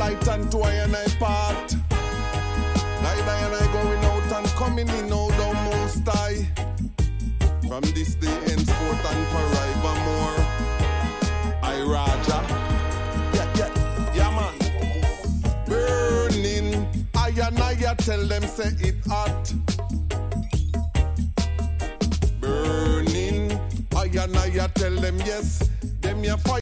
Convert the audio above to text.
light and to I and I part. Neither and I going out and coming in, no thou most high. From this day henceforth and forevermore, I Raja. Yeah man. Burning, I and I tell them say it hot. Burning, I and I tell them yes, them ya fight.